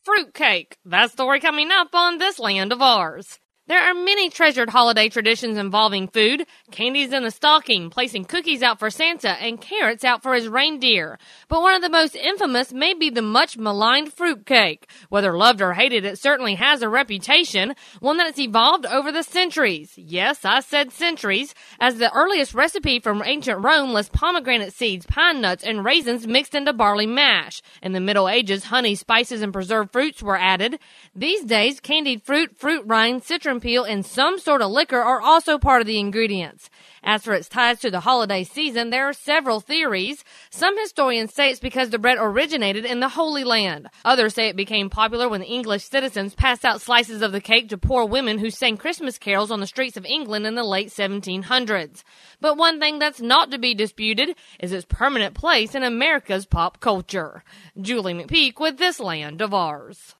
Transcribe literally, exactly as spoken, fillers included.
Fruitcake. That story coming up on This Land of Ours. There are many treasured holiday traditions involving food, candies in the stocking, placing cookies out for Santa, and carrots out for his reindeer. But one of the most infamous may be the much maligned fruitcake. Whether loved or hated, it certainly has a reputation, one that has evolved over the centuries. Yes, I said centuries, as the earliest recipe from ancient Rome was pomegranate seeds, pine nuts, and raisins mixed into barley mash. In the Middle Ages, honey, spices, and preserved fruits were added. These days, candied fruit, fruit rind, citron peel, and some sort of liquor are also part of the ingredients. As for its ties to the holiday season, there are several theories. Some historians say it's because the bread originated in the Holy Land. Others say it became popular when English citizens passed out slices of the cake to poor women who sang Christmas carols on the streets of England in the late seventeen hundreds. But one thing that's not to be disputed is its permanent place in America's pop culture. Julie McPeak with This Land of Ours.